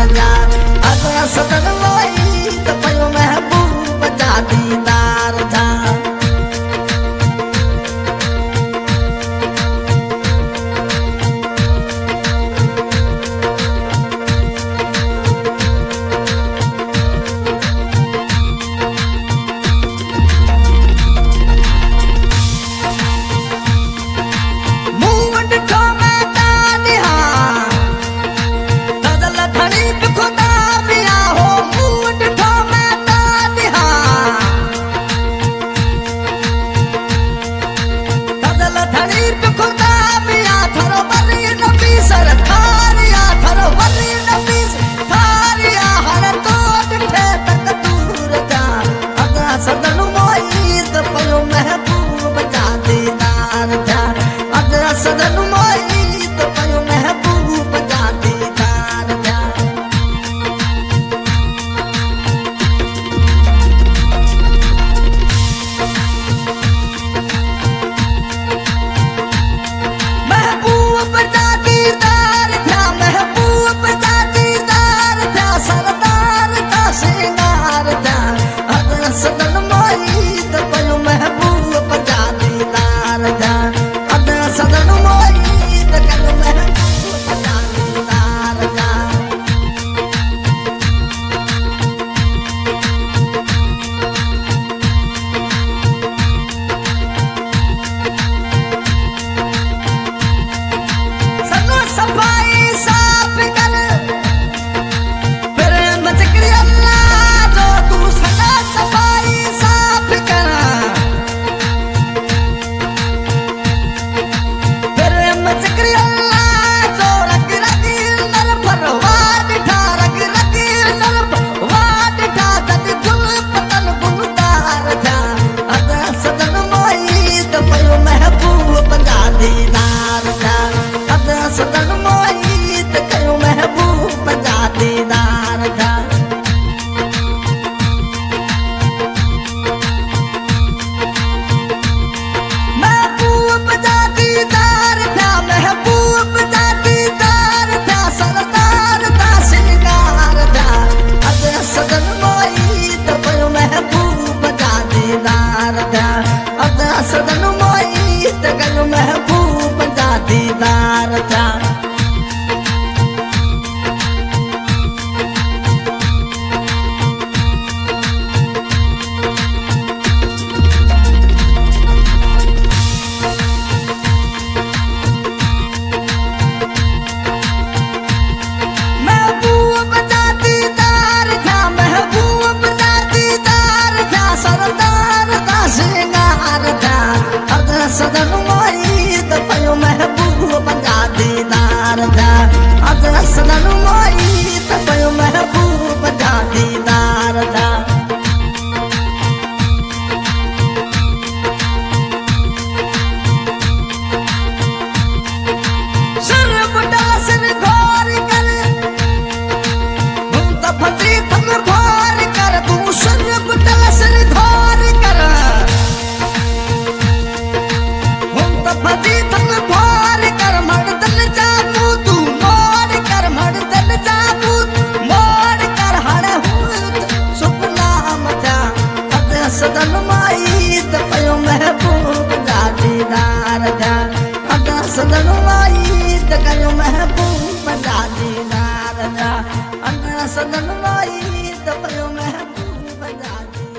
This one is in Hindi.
जा अदा सदन मोई त पयो महबूब जा दीदार जा सदन मोई त पयो महबूब जा दीदार जा महबूब जा दीदार जा महबूब जा दीदार जा सरदार जा सिंगार जा अदा सदन मोई त पयो महबूब जा दीदार जा अदा सदन सदन मोई त कयो महबूब जा दीदार जा महबूब जा दीदार जा महबूब जा दीदार जा सरदार जा सिंगार जा अदा सदन मोई त कयो महबूब जा दीदार जा अदा सदन मोई त कयो महबूब जा दीदार जा महबूब जा दीदार जा महबूब जा दीदार जा सरदार जा सिंगार जा अदा सदन मोई त पयो महबूब जा दीदार जा अदा सदन मोई त पयो महबूब जा दीदार जा सिर बुटा सिर घोर कर त फती थम घोर कर तू सिर बुटा सिर घोर कर त फती थम घोर कर मर्दन जाबू तू मोड़ कर मर्दन जाबू मोड़ कर हड़ सुपना मचा अदा सदन माई त पयो महबूब जा दीदार जा अदा सदन माई त कयो महबूब जा दीदार जा अदा सदन माई त पयो महबूब जा